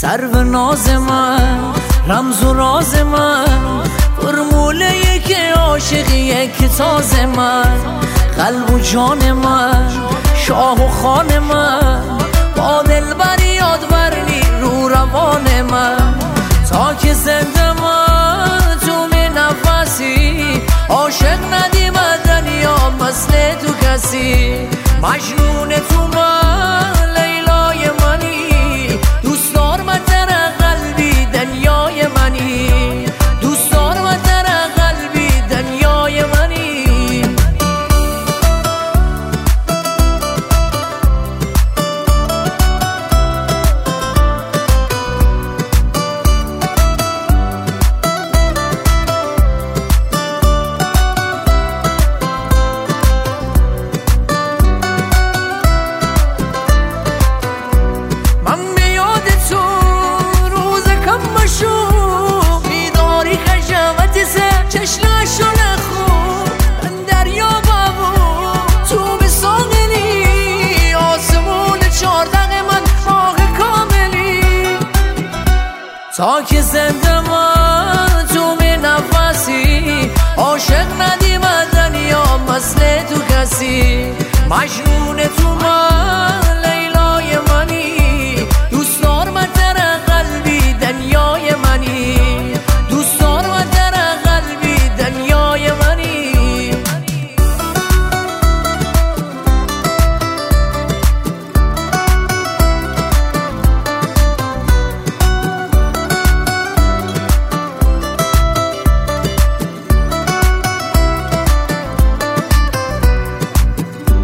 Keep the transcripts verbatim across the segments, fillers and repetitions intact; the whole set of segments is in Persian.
سرو ناز من، رمز و راز من، فرموله که عاشقیه که تازه من، قلب و جان من، شاه و خان من، با دلبر یادبرنی رو روان من، تا که زنده من تو می نفسی، عاشق ندیمدن یا مثل تو کسی، مجنون تو من، لیلای منی، دوست دار من در قلبی دنیای منی، دوست دار من در قلبی دنیای منی. تا که زنده من تو می نفسی، عاشق ندیمدن یا مثل تو کسی، مجنون تو من، لیلای منی، دوست دار من در قلبی دنیای منی، دوست دار من در قلبی دنیای منی.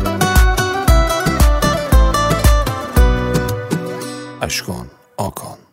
اشکان آکان.